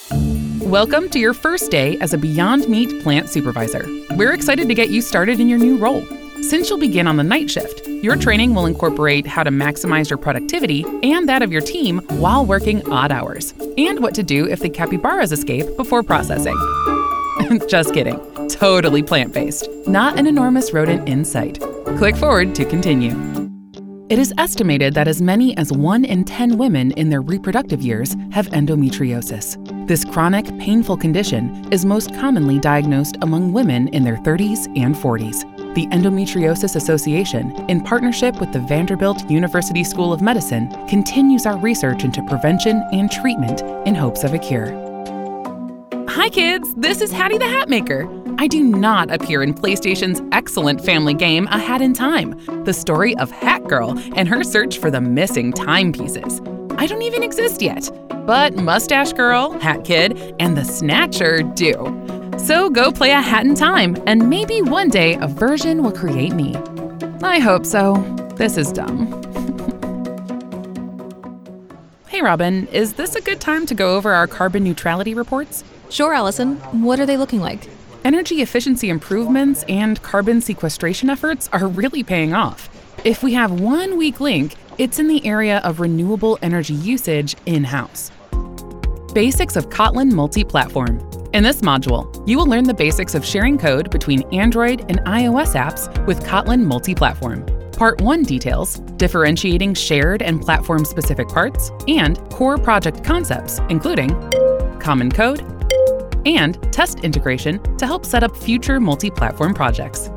Welcome to your first day as a Beyond Meat plant supervisor. We're excited to get you started in your new role. Since you'll begin on the night shift, your training will incorporate how to maximize your productivity and that of your team while working odd hours, and what to do if the capybaras escape before processing. Just kidding. Totally plant-based. Not an enormous rodent in sight. Click forward to continue. It is estimated that as many as 1 in 10 women in their reproductive years have endometriosis. This chronic, painful condition is most commonly diagnosed among women in their 30s and 40s. The Endometriosis Association, in partnership with the Vanderbilt University School of Medicine, continues our research into prevention and treatment in hopes of a cure. Hi kids, this is Hattie the Hatmaker. I do not appear in PlayStation's excellent family game A Hat in Time, the story of Hat Girl and her search for the missing timepieces. I don't even exist yet, but Mustache Girl, Hat Kid, and the Snatcher do. So go play A Hat in Time, and maybe one day a version will create me. I hope so. This is dumb. Hey Robin, is this a good time to go over our carbon neutrality reports? Sure, Allison. What are they looking like? Energy efficiency improvements and carbon sequestration efforts are really paying off. If we have one weak link, it's in the area of renewable energy usage in-house. Basics of Kotlin Multi-Platform. In this module, you will learn the basics of sharing code between Android and iOS apps with Kotlin Multi-Platform. Part 1 details differentiating shared and platform-specific parts and core project concepts, including common code and test integration to help set up future multi-platform projects.